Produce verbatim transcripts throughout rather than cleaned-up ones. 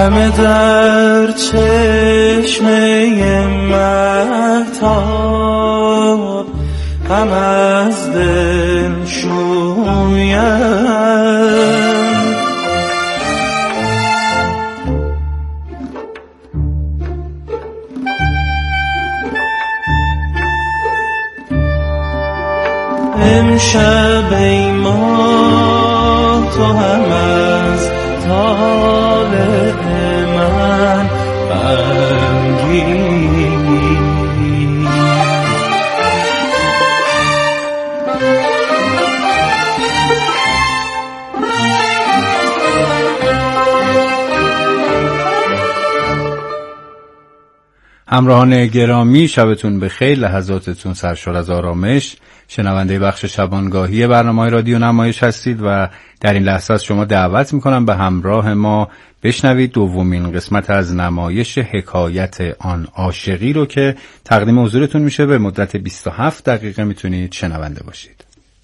همه در چشمه مهتاب هم از دل شویم. امشب ای ماه تو هم از طالع من غمگینی. همراهان گرامی، شبتون بخیر، لحظاتتون سرشار از آرامش. شنونده بخش شبانگاهی برنامه رادیو نمایش هستید و در این لحظه از شما دعوت میکنم به همراه ما بشنوید دومین قسمت از نمایش حکایت آن عاشقی رو که تقدیم حضورتون میشه. به مدت بیست و هفت دقیقه میتونید شنونده باشید.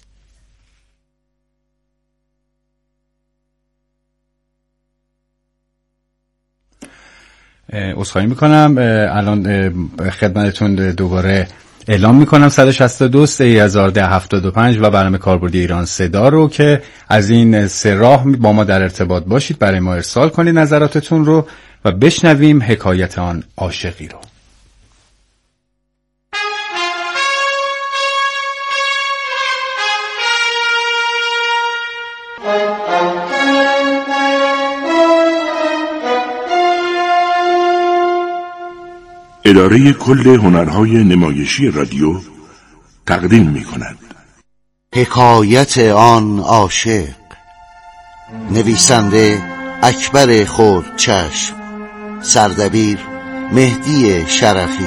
عذرخواهی میکنم، الان خدمتتون دوباره اعلام میکنم صد و شصت و دو سه هزار و ده هفتاد و پنج و برنامه کاربردی ایران صدا رو که از این سه راه با ما در ارتباط باشید، برای ما ارسال کنید نظراتتون رو و بشنویم حکایت آن عاشقی رو. اداره کل هنرهای نمایشی رادیو تقدیم می کند حکایت آن عاشق. نویسنده اکبر خردچشم، سردبیر مهدی شرفی.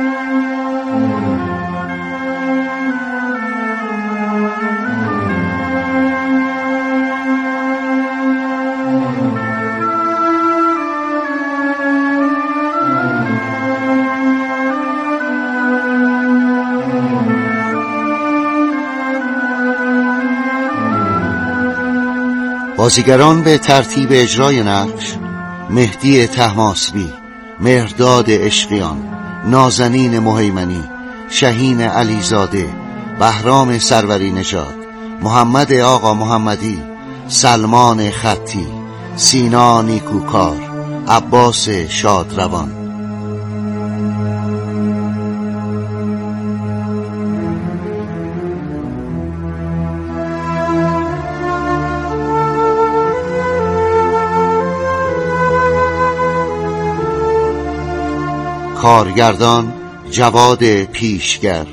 بازیگران به ترتیب اجرای نقش: مهدی طهماسبی، مهرداد عشقیان، نازنین مهیمنی، شهین علیزاده، بهرام سروری نژاد، محمد آقا محمدی، سلمان خطی، سینا نیکوکار، عباس شادروان. کارگردان جواد پیشگر.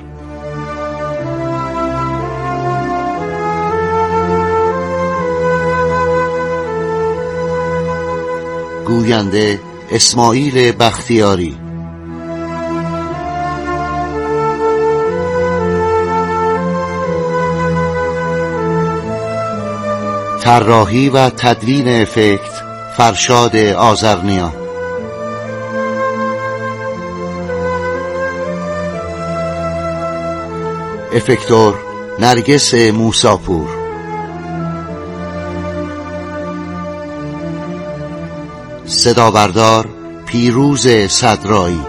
گوینده اسماعیل بختیاری. طراحی و تدوین افکت فرشاد آذرنیا. افکتور نرگس موساپور. صدابردار پیروز صدرایی.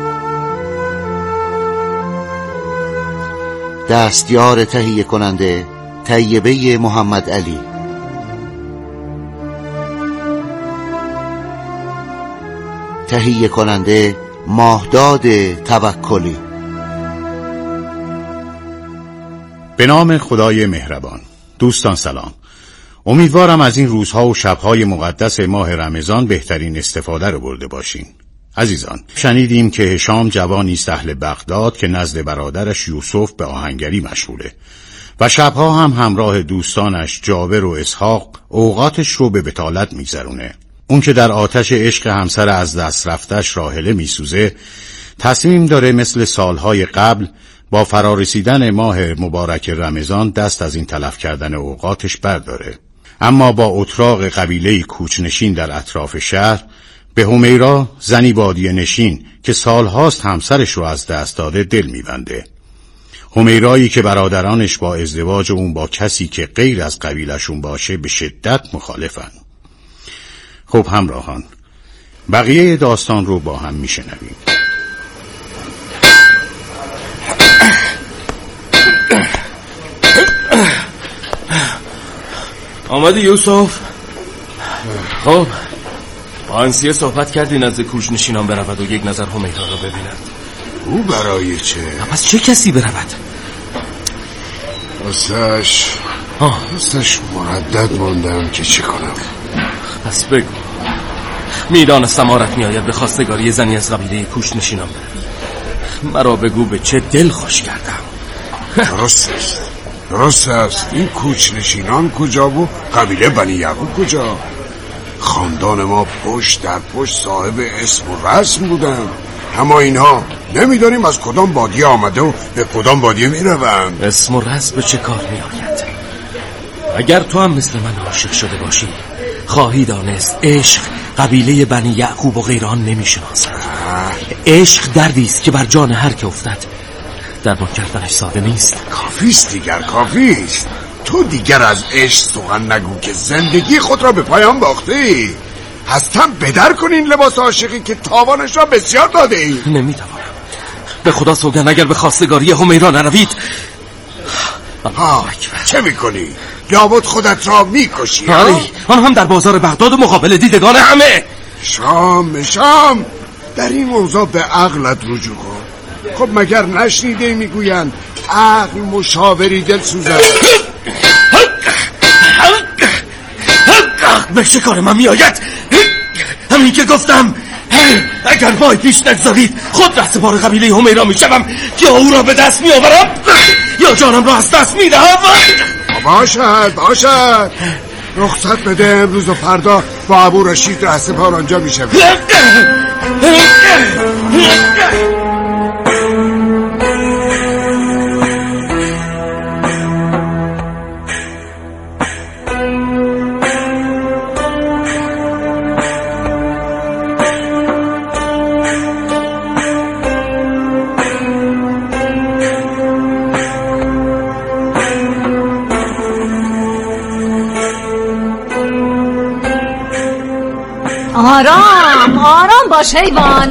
دستیار تهیه کننده طیبه محمد علی. تهیه کننده ماهداد توکلی. به نام خدای مهربان. دوستان سلام. امیدوارم از این روزها و شبهای مقدس ماه رمضان بهترین استفاده رو برده باشین. عزیزان، شنیدیم که هشام جوانی است اهل بغداد که نزد برادرش یوسف به آهنگری مشغوله و شبها هم همراه دوستانش جابر و اسحاق اوقاتش رو به بطالت میگذرونه. اون که در آتش عشق همسر از دست رفتش راحله میسوزه، تصمیم داره مثل سالهای قبل با فرارسیدن ماه مبارک رمضان دست از این تلف کردن اوقاتش برداره. اما با اتراق قبیله کوچنشین در اطراف شهر به همیرا، زنی بادیه نشین که سالهاست همسرش رو از دست داده، دل میبنده. همیرایی که برادرانش با ازدواج اون با کسی که غیر از قبیلشون باشه به شدت مخالفن. خب همراهان، بقیه داستان رو با هم میشنویم. آمدی یوسف؟ خب با انسیه صحبت کردی نزد کوچ نشینان برود و یک نظر همیرا را ببیند. او برای چه؟ پس چه کسی برود؟ راستش راستش مردد ماندم که چه کنم. پس بگو. میدانستم آرت میآید به خواستگاری زنی از قبیله کوچ نشینان بروی. مرا بگو به چه دل خوش کردم. درست است درست است. این کوچ نشینان کجا و قبیله بنی یعقوب کجا؟ خاندان ما پشت در پشت صاحب اسم و رسم بودن، اما اینها نمیدانیم از کدام بادیه آمده و به کدام بادیه میروند. اسم و رسم به چه کار میآید؟ اگر تو هم مثل من عاشق شده باشی خواهی دانست عشق قبیله بنی یعقوب و غیران نمیشناسد. عشق دردی است که بر جان هر که افتد درمان کردنش ساده نیست. کافیست دیگر کافیست. تو دیگر از عشق سخن نگو که زندگی خود را به پایان باختی. هستم بدر کن این لباس عاشقی که تاوانش را بسیار داده ای. نمیتوانم. به خدا سوگند اگر به خواستگاری همیرا نروید. ها چه میکنی؟ لابد خودت را میکشی. آری آن هم در بازار بغداد و مقابل دیدگان همه. شام شام در این موضوع به عقلت رجوع کن. خب مگر نشنیده میگویند عقل مشاوری دل سوزد. به چه کار من میآید؟ همین که گفتم اگر پای پیش نگذارید خود رهسپار قبیله همیرا میشوم یا او را به دست میآورم یا جانم را از دست میدهم. باشد باشد رخصت بده. امروز و فردا با ابو رشید رهسپار آنجا میشوم. آرام آرام باش حیوان.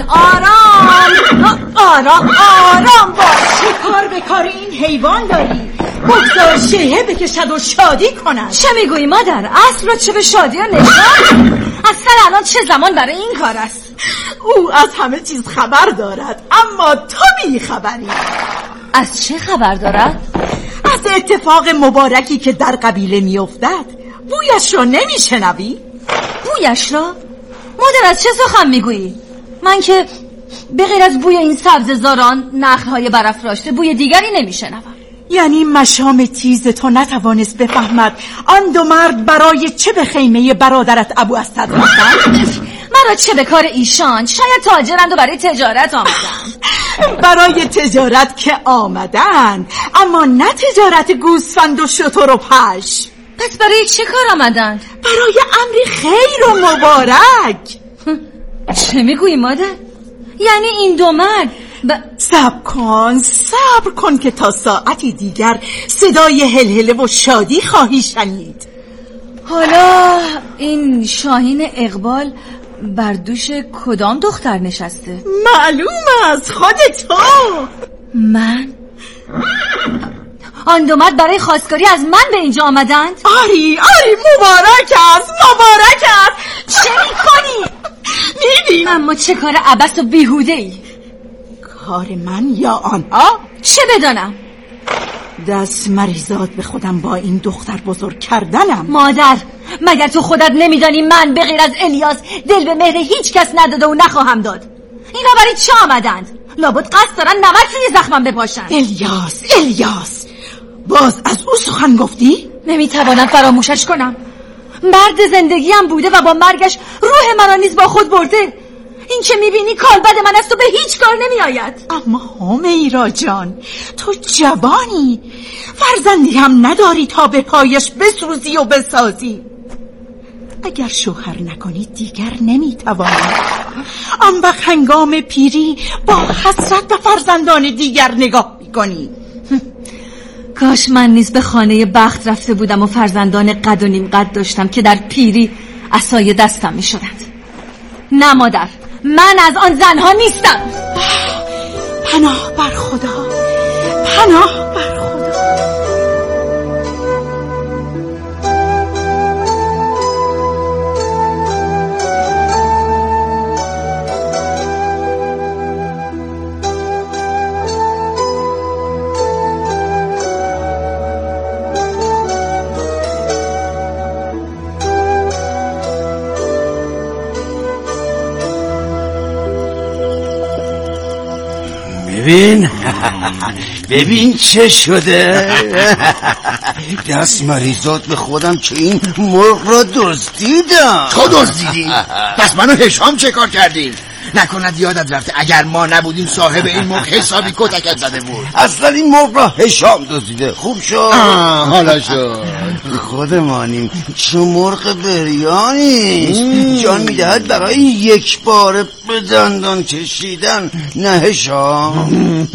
آرام آرام آرام باش. چه کار به کار این حیوان داری؟ بگذار شیهه بکشد و شادی کند. چه میگویی مادر؟ اصل را چه به شادی و نشان؟ اصلا الان چه زمان برای این کار است؟ او از همه چیز خبر دارد اما تو بی خبری. از چه خبر دارد؟ از اتفاق مبارکی که در قبیله میافتد. بویش را نمیشنوی؟ بویش را؟ مادر از چه سخن میگویی؟ من که به غیر از بوی این سبززاران نخل‌های برافراشته بوی دیگری نمیشنوم. یعنی مشام تیز تو نتوانست بفهمد آن دو مرد برای چه به خیمه برادرت ابو اسد رفتند؟ مرا چه به کار ایشان؟ شاید تاجرند و برای تجارت آمدند. برای تجارت که آمدند، اما نه تجارت گوسفند و شتر و پشم. پس برای چه کار آمدند؟ برای امری خیر و مبارک. چه میگویی مادر؟ یعنی این دو مرد ب... صبر کن صبر کن که تا ساعتی دیگر صدای هلهله و شادی خواهی شنید. حالا این شاهین اقبال بر دوش کدام دختر نشسته؟ معلوم است خود تو. من؟ آن دو مرد برای خواستگاری از من به اینجا آمدند؟ آری آری مبارک است مبارک است. چه میکنی؟ میبینم. اما چه کار عبث و بیهوده ای؟ کار من یا آنها؟ چه بدانم؟ دست مریزاد به خودم با این دختر بزرگ کردنم. مادر مگر تو خودت نمیدانی من به غیر از الیاس دل به مهر هیچ کس نداده و نخواهم داد؟ اینا برای چه آمدند؟ لابد قصد دارن نمک روی زخمم بپاشن. الیاس الیاس باز از او سخن گفتی؟ نمیتوانم فراموشش کنم. مرد زندگیم بوده و با مرگش روح مرا نیز با خود برده. این که میبینی کالبد من است و به هیچ کار نمیآید. اما همیرا جان تو جوانی، فرزندی هم نداری تا به پایش بسوزی و بسازی. اگر شوهر نکنی دیگر نمیتوانی. آن وقت هنگام پیری با حسرت به فرزندان دیگر نگاه میکنی. کاش من نیز به خانه بخت رفته بودم و فرزندان قد و نیم قد داشتم که در پیری عصای دستم می شدند. نه مادر، من از آن زنها نیستم. پناه بر خدا، پناه بر خدا. ببین ببین چه شده. دست مریضات به خودم که این مرغ را دزدیدم. تو دزدیدی؟ پس منو هشام چه کار کردیم؟ نکند یادت رفته اگر ما نبودیم صاحب این مرغ حسابی کتکت زده بود. اصلا این مرغ را هشام دزدیده. خوب شد حالا شد. خودمانیم چه مرغ بریانیست. جان میدهد برای یک بار به دندان کشیدن. نه هشام.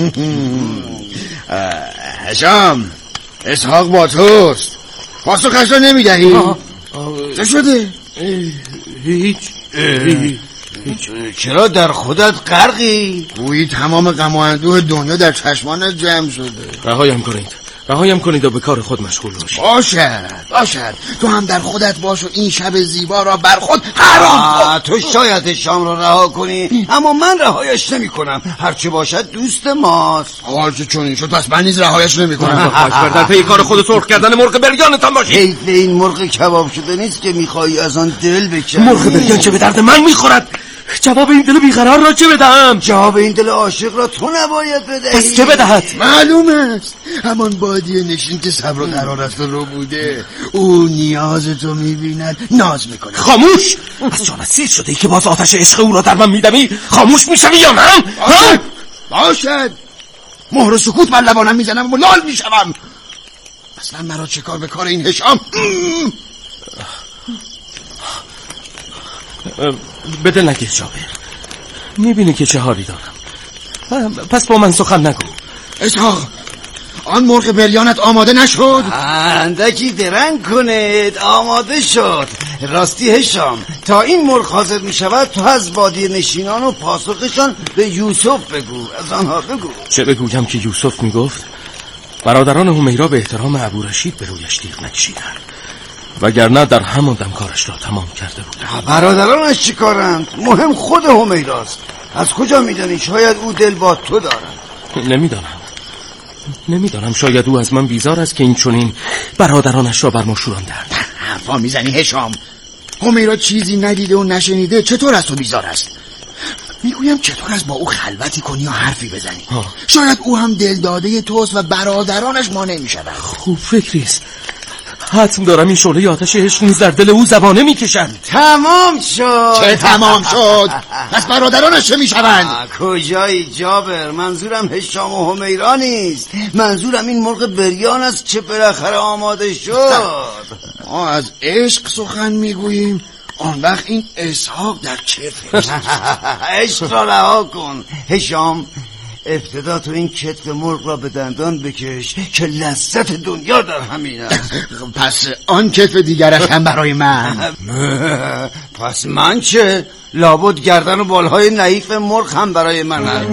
هشام اسحاق با توست. پاسخش را نمیدهی؟ چه شده؟ هیچ چرا در خودت غرقی؟ گویی تمام غم و اندوه دنیا در چشمانت جمع شده. رهایم کنید، رهایم کنید و به کار خود مشغول باشید. باشد باشد تو هم در خودت باش و این شب زیبا را بر خود حرام کن. تو شاید شام را رها کنی، اما من رهایش نمی کنم. هرچه باشد دوست ماست. حالچه چونین شد پس من نیز رهایش نمی کنم. خواهش در پی کار خود سرخ کردن مرغ بریانتان باشید. حیف این مرغ کباب شده نیست که میخوایی از آن دل بکنی. مرغ بریان چه به درد من میخورد؟ جواب این دل بیقرار را چه بدهم؟ جواب این دل عاشق را تو نباید بدهی. پس چه بدهد؟ معلوم است همان بادیه نشین که صبر و قرار است رو بوده. او نیاز تو میبیند ناز میکنه. خاموش! از جان سیر شده ای که باز آتش عشق او را در من میدمی. خاموش میشوی یا من؟ باشد باشد مهر و سکوت من لبانم میزنم و لال میشوم. اصلا مرا چه کار به کار این هشام؟ به دل نگیر جابر، میبینی که چه حالی دارم. پس با من سخن نگو. اسحاق آن مرغ بریانت آماده نشد؟ اندکی درنگ کنید آماده شد. راستی هشام تا این مرغ حاضر می شود تو از بادیه نشینان و پاسخشان به یوسف بگو. از آنها بگو. چه بگویم که یوسف میگفت برادران همیرا به احترام ابورشید به رویش تیغ نکشیدند، وگرنه در همان دم کارش را تمام کرده بود. برادرانش چی کارند؟ مهم خود همیراست. از کجا میدانی؟ شاید او دل با تو دارد. نمیدانم نمیدانم شاید او از من بیزار است که این چنین برادرانش را بر ما شوراندند. حرفا میزنی هشام. همیرا چیزی ندیده و نشنیده چطور از تو بیزار است؟ میگویم چطور از با او خلوتی کنی و حرفی بزنی. ها. شاید او هم دل داده توست و برادرانش مانع میشوند. خوب فکریست. حتم دارم این شعله آتش عشق نیز در دل او زبانه میکشند. تمام شد. چه تمام شد؟ پس برادرانش چه میشوند؟ کجایی جابر؟ منظورم هشام و همیرا نیست. منظورم این مرغ بریان است که بالاخره آماده شد. ما از عشق سخن میگوییم، آن وقت این اسحاق در کتفش. عشق را رها کن هشام. ابتدا تو این کتف مرغ را به دندان بکش که لذت دنیا در همین است. پس آن کتف دیگرش هم برای من. پس من چه؟ لابد گردن و بالهای نحیف مرغ هم برای من است.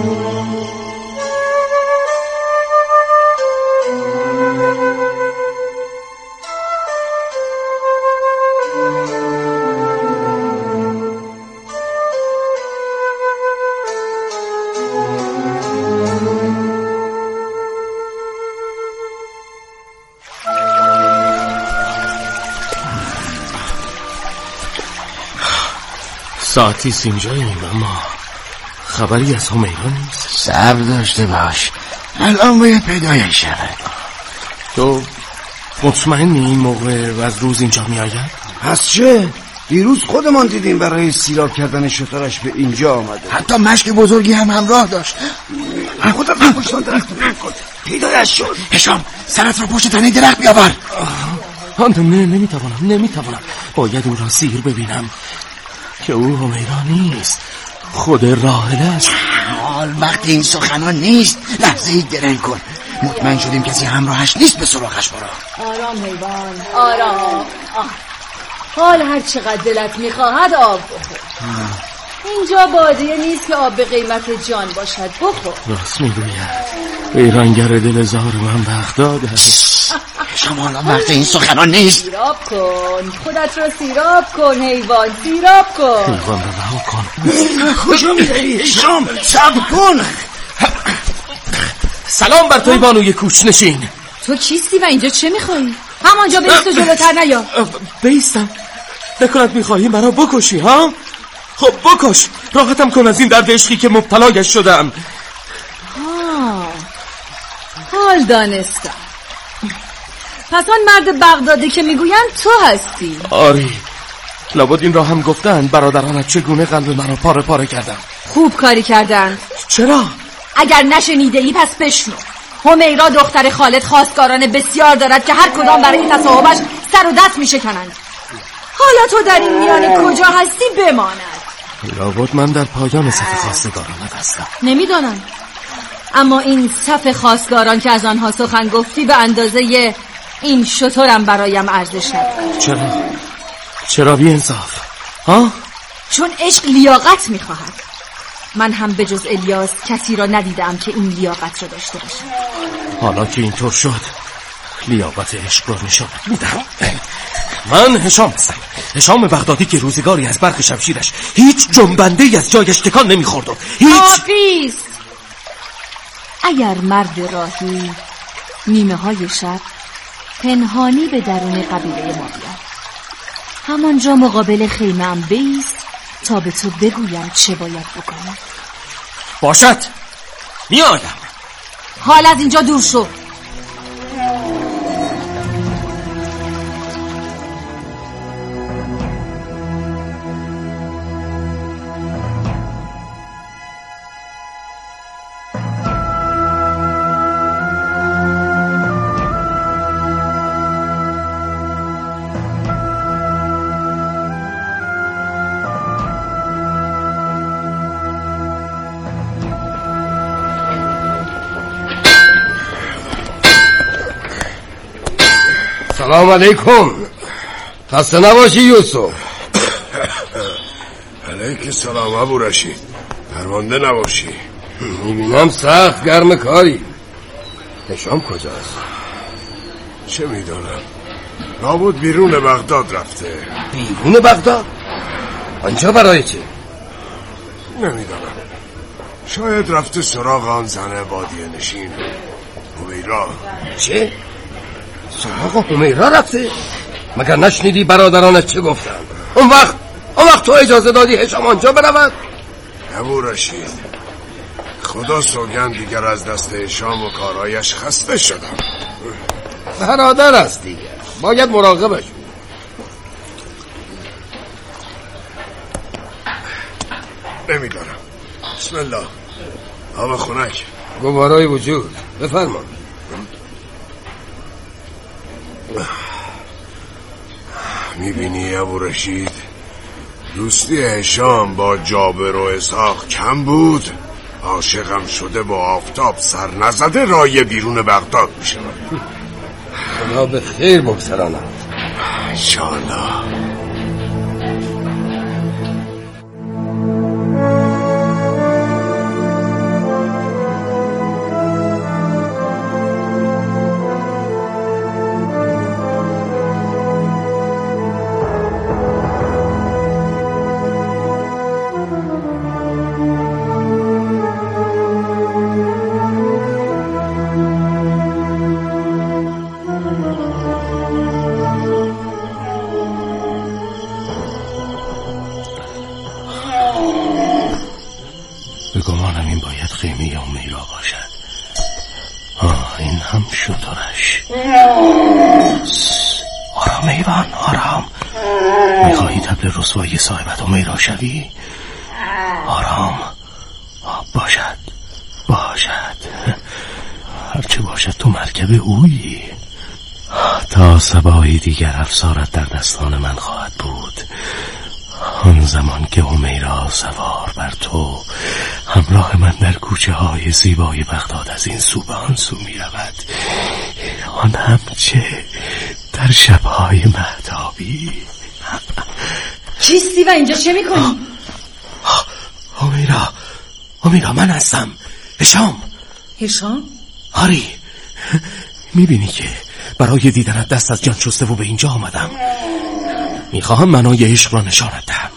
ساعتی اینجاییم اما خبری از همیرا نیست. صبر داشته باش، الان باید پیدایش شود. تو مطمئنی این موقع از روز اینجا می آید؟ پس چه؟ دیروز خودمان دیدیم برای سیراب کردن شترش به اینجا آمده. حتی مشک بزرگی هم همراه داشت. خودم پشتان درخت نکن. پیدایش شد. هشام سرت را پشت تنه درخت بیاور. نه نمیتوانم نمیتوانم باید او را سیر ببینم که او همیرا نیست، خود راحله است. حال وقت این سخنان نیست. لحظه ای درنگ کن. مطمئن شدیم کسی همراهش نیست به سراغش برو. آرام حیوان آرام. آه. حال هر چقدر دلت میخواهد آب بخور. اینجا بادیه نیست که آب به قیمت جان باشد. بخور. راست میگوید. ایرانگر دل زار من بغداد است. شما الان وقت این سخنان نیست. سیراب کن، خودت رو سیراب کن حیوان، سیراب کن. حیوان رو رها کن. کجا میری؟ شام صبر کن. سلام بر توی بانوی کوچنشین. تو کیستی و اینجا چه میخوایی؟ همانجا بیست و جلوتر نیا. بیستم؟ نکنت میخواهی مرا بکشی ها؟ خب بکش، راحتم کن از این درد عشقی که مبتلایش شدم. آه، حال دانستم. پس آن مرد بغدادی که میگویند تو هستی. آری، لابد این را هم گفتند برادرانت چگونه قلب مرا پاره پاره کردن. خوب کاری کردند. چرا؟ اگر نشنیده ای پس بشنو. همیرا دختر خالد خواستگاران بسیار دارد که هر کدام برای تصاحبش سر و دست میشکنند. حالا تو در این میانه کجا هستی بماند. لابد من در پایان صف خواستگارانت هستم. نمیدانم، اما این صف خواستگاران که از آنها سخن گفتی به اندازه این شترم برایم ارزش ندارد. چرا؟ چرا بی انصاف؟ ها؟ چون عشق لیاقت میخواهد. من هم به جز الیاس کسی را ندیدم که این لیاقت را داشته باشد. حالا که اینطور شد لیاقت عشق را نشانت میدم. من هشام هستم، هشام بغدادی که روزگاری از برق شمشیرش هیچ جنبنده ای از جایش تکان نمیخورد و هیچ. آفیس، اگر مرد راهی نیمه های شب پنهانی به درون قبیله ما بیاد، همانجا مقابل خیمه ام بیست تا به تو بگویم چه باید بکنم. باشد، میآیم. حال از اینجا دور شو. سلام علیکم. خسته نباشی یوسف. علیک سلام ابو رشید. پرونده نباشی. میبینم سخت گرم کاری. هشام کجاست؟ چه میدانم، لابد بیرون بغداد رفته. بیرون بغداد؟ آنجا برای چه؟ نمیدانم، شاید رفته سراغ آن زن بادیه نشین همیرا. چه؟ سراغ همیرا رفته؟ مگر نشنیدی برادرانت چه گفتن؟ اون وقت اون وقت تو اجازه دادی هشام آنجا برود؟ ابو رشید، خدا سوگند دیگر از دست هشام و کارهایش خسته شدم. برادر است دیگر، باید مراقبش. نمیدارم. بسم الله. آب خنک. گوارای وجود. بفرما. میبینی ابو رشید، دوستی هشام با جابر و اسحاق کم بود، عاشقم شده با آفتاب سر نزده رای بیرون بغداد میشه. خدا به خیر بگذرانم انشاءالله. به گمانم این باید خیمه همیرا باشد. آه، این هم شطرش. آرام ایوان، آرام. میخواهی تبل رسوایی صاحبت همیرا شوی؟ آرام. آه، باشد باشد هرچه باشد تو مرکب اویی. تا صباحی دیگر افسارت در دستان من خواهد بود. آن زمان که همیرا سوار بر تو همراه من در کوچه های زیبای بغداد از این سو به آن سو می رود، آن هم چه در شبهای مهتابی. چیستی و اینجا چه می کنی؟ همیرا همیرا من هستم. هشام. هشام؟ آری، میبینی که برای دیدنت دست از جان شسته و به اینجا آمدم. میخواهم منای عشق را نشانت دهم.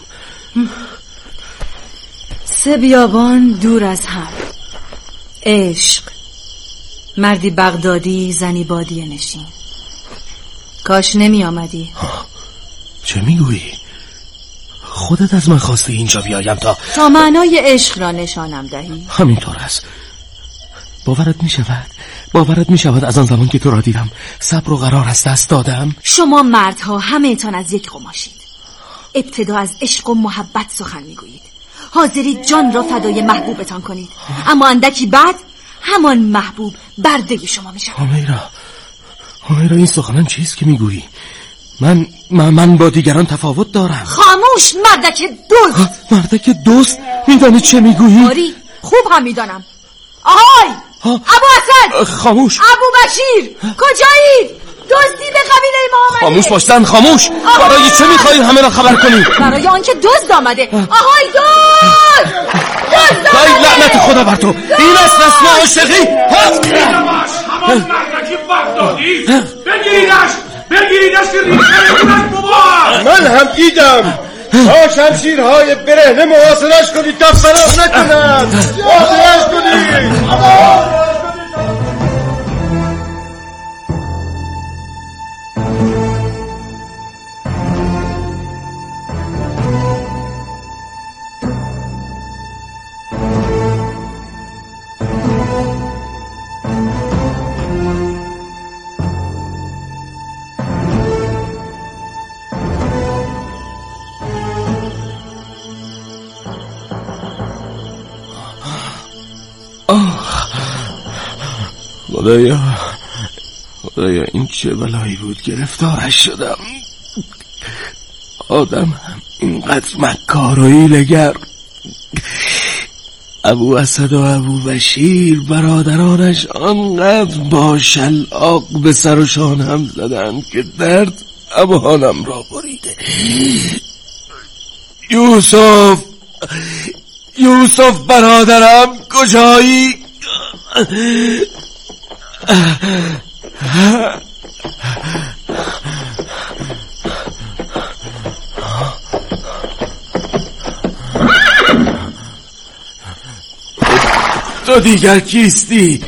سه بیابان دور از هم، عشق، مردی بغدادی، زنی بادیه نشین. کاش نمی آمدی. چه میگویی؟ خودت از من خواسته اینجا بیایم تا تا معنای عشق را نشانم دهی. همینطور است. باورت می شود باورت می شود از آن زمان که تو را دیدم صبر و قرار از دست دادم. شما مردها همه تان از یک قماشید. ابتدا از عشق و محبت سخن می گویید، حاضرید جان را فدای محبوبتان کنید، اما اندکی بعد همان محبوب برده شما می شود. همیرا همیرا این سخنان چیست که می گویی؟ من من من با دیگران تفاوت دارم. خاموش مردک دوست. مردک دوست؟ میدانی چه میگویی؟ آری خوب هم میدانم. آهای ابو اسد، خاموش. ابو بشیر، کجایید؟ دزدی به قبیله ما آمده. خاموش باشتن، خاموش. آهای. برای چه میخواهی همه را خبر کنی؟ برای آنکه دزد آمده. آهای دزد دزد آمده. لعنت خدا بر تو. این است رسم عاشقی. همان مردکی بغدادی. بگیریدش بگیریدش که ریخه بابا. من هم دیدم. تا شمشیرهای برهنه محاصرش کنید تا فرار نکند. محاصرش کنید. خدایا خدایا این چه بلایی بود گرفتارش شدم. آدم هم اینقدر مکار و حیله‌گر. ابو اسد و ابو بشیر برادرانش آنقدر با شلاق به سر و شانم زدند که درد ابهانم را بریده. یوسف یوسف برادرم کجایی؟ تو دیگر کیستی؟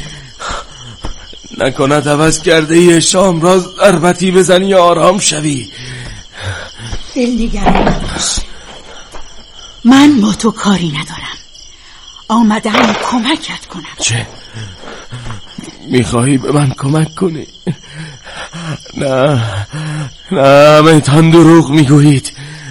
نکند عوض کرده ای شام را ضربتی بزنی آرام شوی. دلنگران نباش، من با تو کاری ندارم. آمدم کمکت کنم. چه؟ میخواهی به من کمک کنی؟ نه نه میتان دروغ میگویید.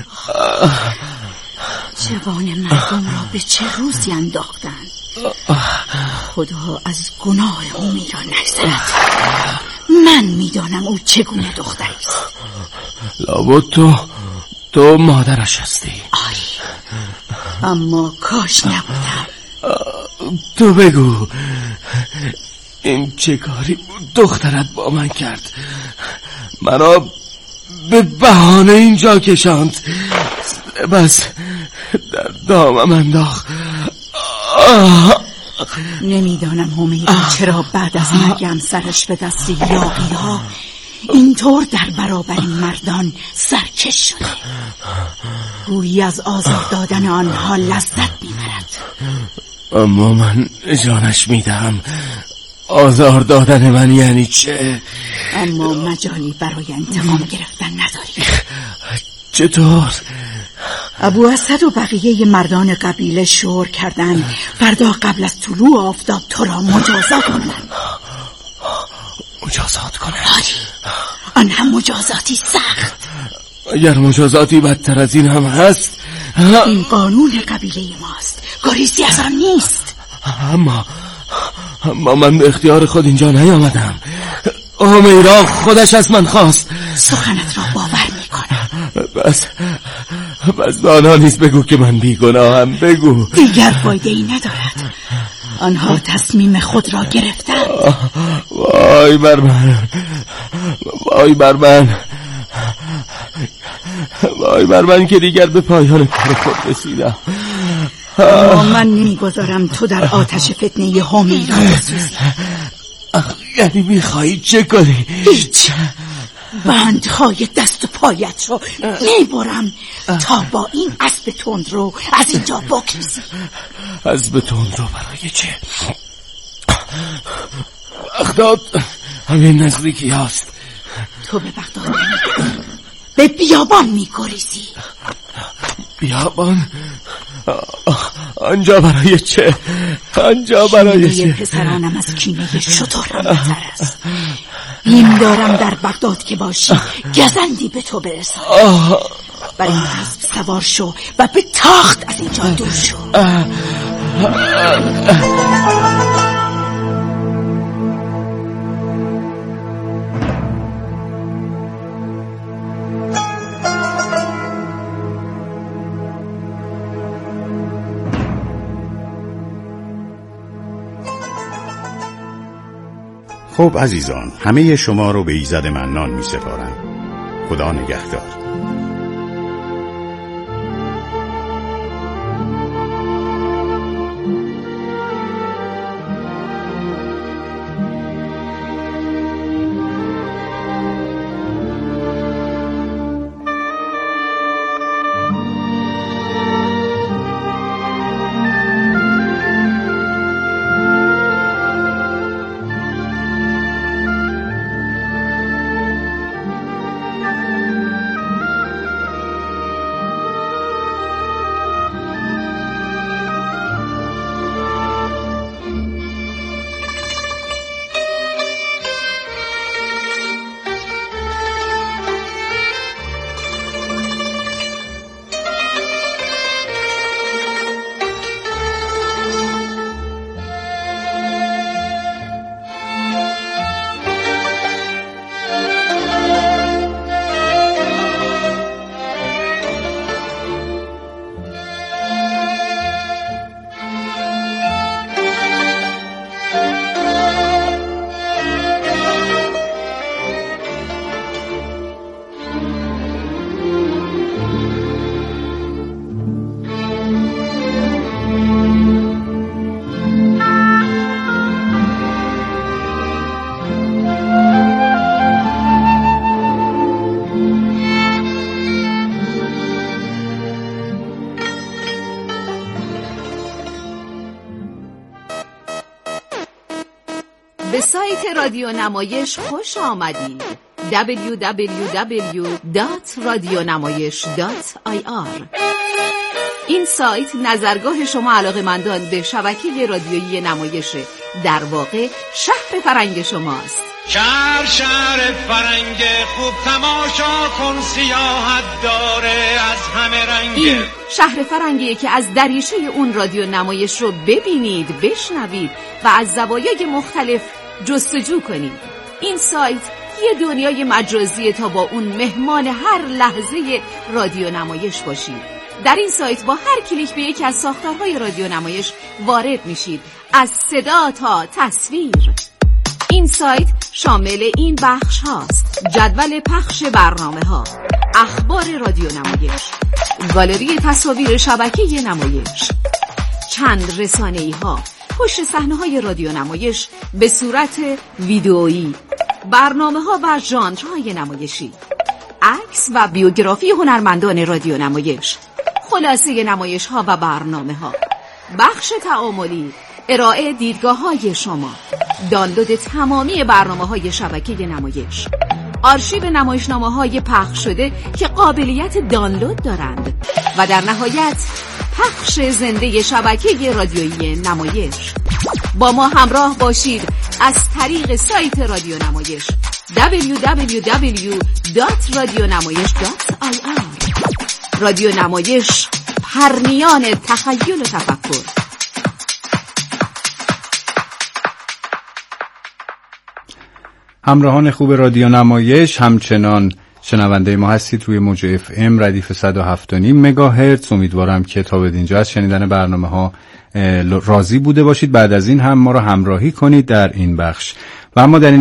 جوان مردم را به چه روزی انداختند. خدا از گناه او میرا نگذرد. من میدانم او چگونه دختری است. لابد تو تو مادرش هستی. آری، اما کاش نبودم. تو بگو این چه کاری بود دخترت با من کرد؟ مرا به بهانه اینجا کشاند، بس در دامم انداخت. نمیدانم همیرا چرا بعد از مرگم سرش به دست یاغی‌ها اینطور در برابر مردان سرکش شده. گویی از آزار دادن آنها لذت میبرد. اما من جانش میدم. آزار دادن من یعنی چه؟ اما مجالی برای انتقام گرفتن نداری. چطور؟ ابو اسد و بقیه مردان قبیله شور کردند فردا قبل از طلوع آفتاب تو را مجازات کنند. مجازات کنند؟ آری، آن هم مجازاتی سخت. اگر مجازاتی بدتر از این هم هست؟ این قانون قبیله ماست، گریزی از آن نیست. اما اما من به اختیار خود اینجا نیامدم. همیرا خودش از من خواست. سخنت را باور میکنم. بس بس به آنها نیست بگو که من بیگناهم. بگو. دیگر فایده ای ندارد. آنها تصمیم خود را گرفتند. وای بر من، وای بر من، وای بر من که دیگر به پایان کار خود رسیدم. اما من نمیگذارم تو در آتش فتنه همیرا بسوزی. یعنی میخوایی چه کنی؟ هیچ. بندهای دست و پایت رو میبرم تا با این اسب تند رو از اینجا بکشی. اسب تند رو برای چه؟ بغداد همین نزدیکی هست. تو به بغداد نمیگری، به بیابان میگریزی. بیابان؟ آنجا برای چه؟ آنجا برای چه؟ کینه پسرانم از کینه شترم بهتر است. بیم دارم در بغداد که باشی گزندی به تو برسم. بر این اسب سوار شو و به تاخت از اینجا دور شو. خب عزیزان، همه شما رو به ایزد منان می سپارم. خدا نگهدار. به سایت رادیو نمایش خوش آمدید. دبلیو دبلیو دبلیو دات رادیونمایش دات آی آر. این سایت نظرگاه شما علاقه‌مندان به شبکه رادیویی نمایشه، در واقع شهر فرنگ شماست. شهر شهر فرنگ خوب تماشا کن، سیاحت داره از همه رنگ. این شهر فرنگیه که از دریچه اون رادیو نمایش رو ببینید، بشنوید و از زوایای مختلف جستجو کنید. این سایت یه دنیای مجازیه تا با اون مهمان هر لحظه رادیو نمایش باشید. در این سایت با هر کلیک به یکی از ساختارهای رادیو نمایش وارد میشید، از صدا تا تصویر. این سایت شامل این بخش هاست: جدول پخش برنامه ها، اخبار رادیو نمایش، گالری تصاویر شبکه نمایش، چند رسانه‌ای ها، پشت صحنه های رادیو نمایش به صورت ویدئویی، برنامه ها و ژانرهای نمایشی، عکس و بیوگرافی هنرمندان رادیو نمایش، خلاصه نمایش ها و برنامه ها، بخش تعاملی، ارائه دیدگاه های شما، دانلود تمامی برنامه های شبکه نمایش، آرشیو نمایشنامه های پخش شده که قابلیت دانلود دارند و در نهایت پخش زنده شبکه رادیویی نمایش. با ما همراه باشید از طریق سایت رادیو نمایش دبلیو دبلیو دبلیو دات رادیونمایش دات آی آر. رادیو نمایش، پرنیان تخیل و تفکر. همراهان خوب رادیو نمایش، همچنان شنونده ما هستید روی موج اف ام ردیف صد و هفت و نیم مگاهرتز. امیدوارم که تا به اینجا از شنیدن برنامه ها راضی بوده باشید. بعد از این هم ما را همراهی کنید در این بخش. و اما در این